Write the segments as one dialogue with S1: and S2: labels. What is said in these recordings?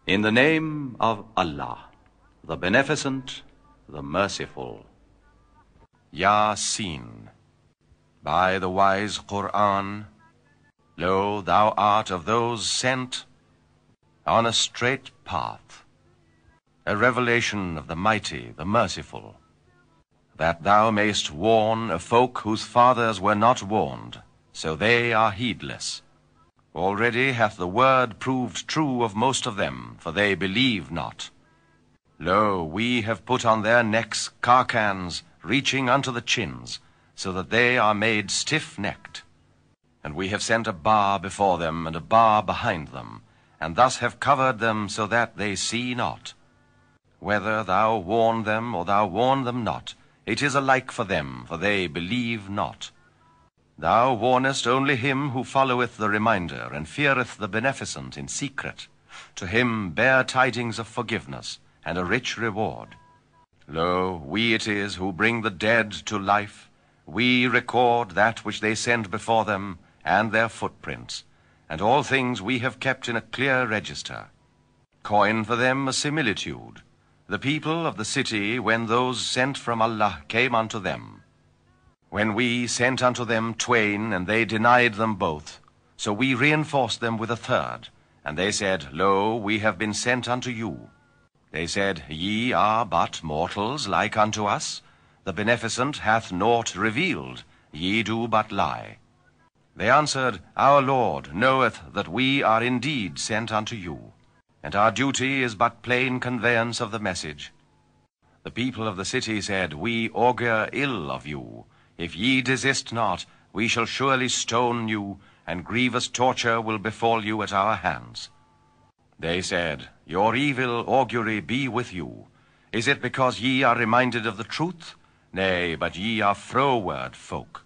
S1: In the name of Allah, the Beneficent, the Merciful.
S2: Yasin. By the wise Qur'an, lo, thou art of those sent on a straight path, a revelation of the Mighty, the Merciful, that thou mayst warn a folk whose fathers were not warned, so they are heedless. Already hath the word proved true of most of them, for they believe not. Lo, we have put on their necks carcans reaching unto the chins, so that they are made stiff-necked. And we have sent a bar before them, and a bar behind them, and thus have covered them so that they see not. Whether thou warn them, or thou warn them not, it is alike for them, for they believe not. Thou warnest only him who followeth the reminder, and feareth the Beneficent in secret. To him bear tidings of forgiveness, and a rich reward. Lo, we it is who bring the dead to life. We record that which they send before them, and their footprints, and all things we have kept in a clear register. Coin for them a similitude. The people of the city, when those sent from Allah came unto them, when we sent unto them twain, and they denied them both, so we reinforced them with a third. And they said, Lo, we have been sent unto you. They said, Ye are but mortals like unto us. The Beneficent hath naught revealed. Ye do but lie. They answered, Our Lord knoweth that we are indeed sent unto you, and our duty is but plain conveyance of the message. The people of the city said, We augur ill of you. If ye desist not, we shall surely stone you, and grievous torture will befall you at our hands. They said, Your evil augury be with you. Is it because ye are reminded of the truth? Nay, but ye are froward folk.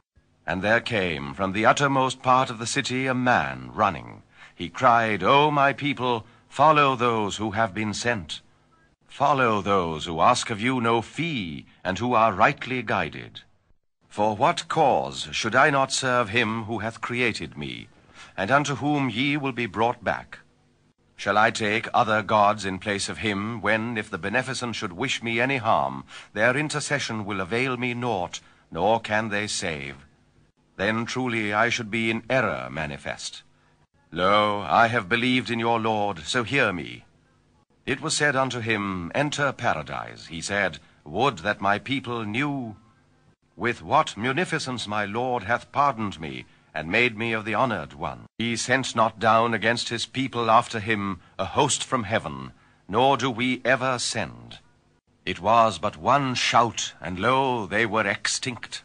S2: And there came from the uttermost part of the city a man running. He cried, O my people, follow those who have been sent. Follow those who ask of you no fee, and who are rightly guided. For what cause should I not serve him who hath created me, and unto whom ye will be brought back? Shall I take other gods in place of him, when, if the Beneficent should wish me any harm, their intercession will avail me naught, nor can they save? Then truly I should be in error manifest. Lo, I have believed in your Lord, so hear me. It was said unto him, Enter paradise. He said, Would that my people knew with what munificence my Lord hath pardoned me, and made me of the honored one. He sent not down against his people after him a host from heaven, nor do we ever send. It was but one shout, and lo, they were extinct.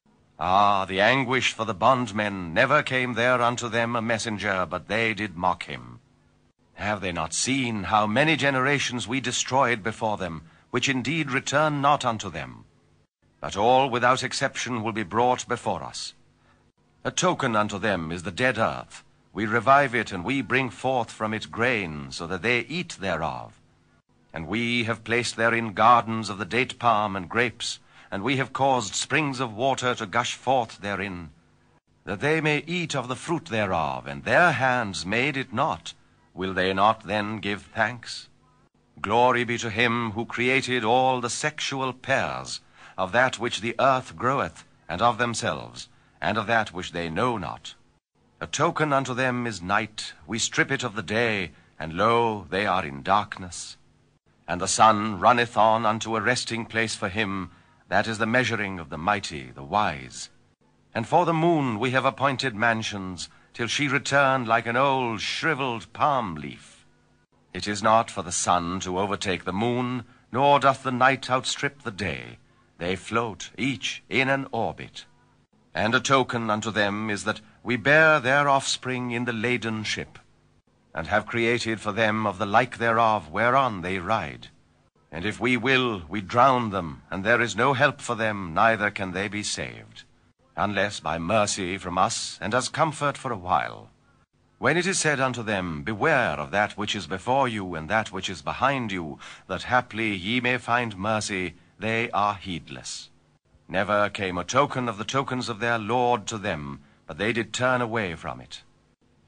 S2: Ah, the anguish for the bondmen! Never came there unto them a messenger, but they did mock him. Have they not seen how many generations we destroyed before them, which indeed return not unto them? But all without exception will be brought before us. A token unto them is the dead earth. We revive it, and we bring forth from it grain, so that they eat thereof. And we have placed therein gardens of the date palm and grapes, and we have caused springs of water to gush forth therein, that they may eat of the fruit thereof, and their hands made it not. Will they not then give thanks? Glory be to him who created all the sexual pairs, of that which the earth groweth, and of themselves, and of that which they know not. A token unto them is night. We strip it of the day, and lo, they are in darkness. And the sun runneth on unto a resting place for him. That is the measuring of the mighty, the wise. And for the moon we have appointed mansions, till she return like an old shriveled palm leaf. It is not for the sun to overtake the moon, nor doth the night outstrip the day. They float, each in an orbit. And a token unto them is that we bear their offspring in the laden ship, and have created for them of the like thereof whereon they ride. And if we will, we drown them, and there is no help for them, neither can they be saved, unless by mercy from us, and as comfort for a while. When it is said unto them, Beware of that which is before you, and that which is behind you, that haply ye may find mercy, they are heedless. Never came a token of the tokens of their Lord to them, but they did turn away from it.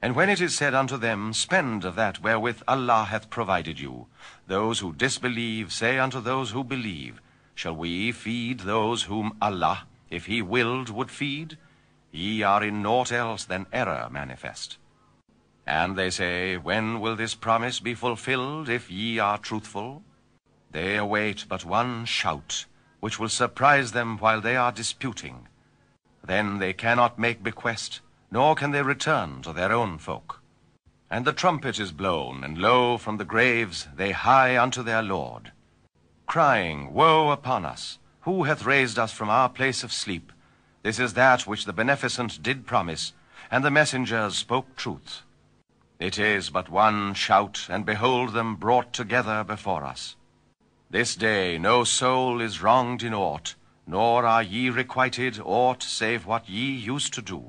S2: And when it is said unto them, Spend of that wherewith Allah hath provided you, those who disbelieve say unto those who believe, Shall we feed those whom Allah, if he willed, would feed? Ye are in naught else than error manifest. And they say, When will this promise be fulfilled, if ye are truthful? They await but one shout, which will surprise them while they are disputing. Then they cannot make bequest, nor can they return to their own folk. And the trumpet is blown, and lo, from the graves they hie unto their Lord, crying, Woe upon us! Who hath raised us from our place of sleep? This is that which the Beneficent did promise, and the messengers spoke truth. It is but one shout, and behold them brought together before us. This day no soul is wronged in aught, nor are ye requited aught save what ye used to do.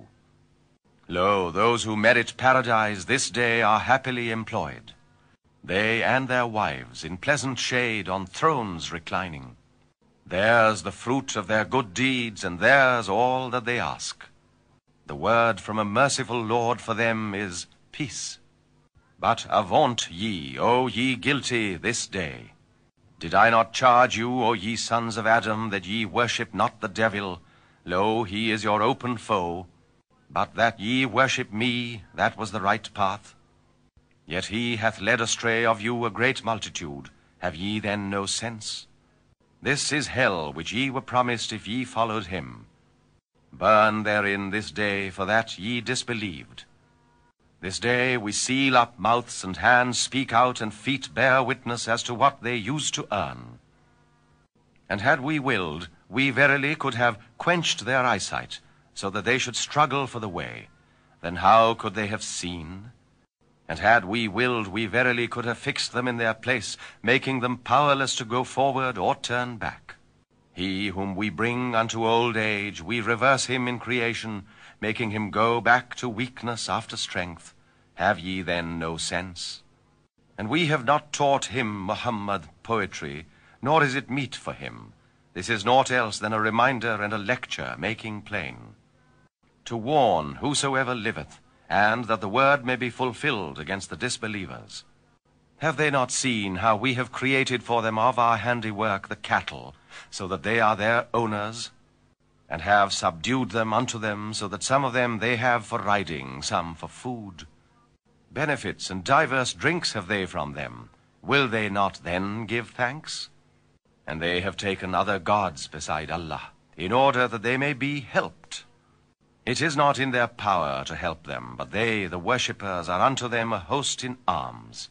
S2: Lo, those who merit paradise this day are happily employed, they and their wives in pleasant shade on thrones reclining. Theirs the fruit of their good deeds, and theirs all that they ask. The word from a merciful Lord for them is peace. But avaunt ye, O ye guilty, this day. Did I not charge you, O ye sons of Adam, that ye worship not the devil? Lo, he is your open foe. But that ye worship me, that was the right path. Yet he hath led astray of you a great multitude. Have ye then no sense? This is hell which ye were promised if ye followed him. Burn therein this day, for that ye disbelieved. This day we seal up mouths, and hands speak out, and feet bear witness as to what they used to earn. And had we willed, we verily could have quenched their eyesight, so that they should struggle for the way. Then how could they have seen? And had we willed, we verily could have fixed them in their place, making them powerless to go forward or turn back. He whom we bring unto old age, we reverse him in creation, making him go back to weakness after strength. Have ye then no sense? And we have not taught him, Muhammad, poetry, nor is it meet for him. This is naught else than a reminder and a lecture making plain, to warn whosoever liveth, and that the word may be fulfilled against the disbelievers. Have they not seen how we have created for them of our handiwork the cattle, so that they are their owners, and have subdued them unto them, so that some of them they have for riding, some for food? Benefits and diverse drinks have they from them. Will they not then give thanks? And they have taken other gods beside Allah, in order that they may be helped. It is not in their power to help them, but they, the worshippers, are unto them a host in arms.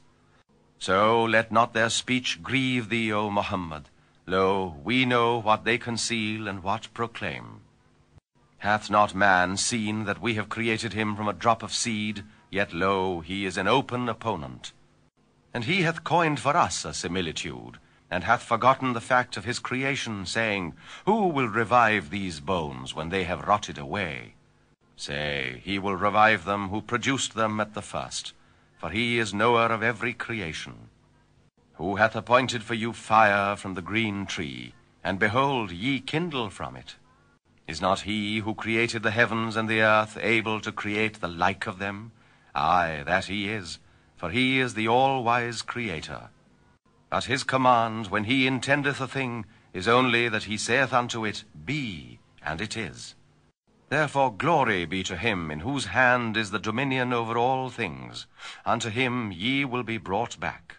S2: So let not their speech grieve thee, O Muhammad. Lo, we know what they conceal and what proclaim. Hath not man seen that we have created him from a drop of seed? Yet lo, he is an open opponent. And he hath coined for us a similitude, and hath forgotten the fact of his creation, saying, Who will revive these bones when they have rotted away? Say, he will revive them who produced them at the first, for he is knower of every creation. Who hath appointed for you fire from the green tree, and behold, ye kindle from it? Is not he who created the heavens and the earth able to create the like of them? Aye, that he is, for he is the all-wise Creator. But his command, when he intendeth a thing, is only that he saith unto it, Be, and it is. Therefore glory be to him, in whose hand is the dominion over all things. Unto him ye will be brought back.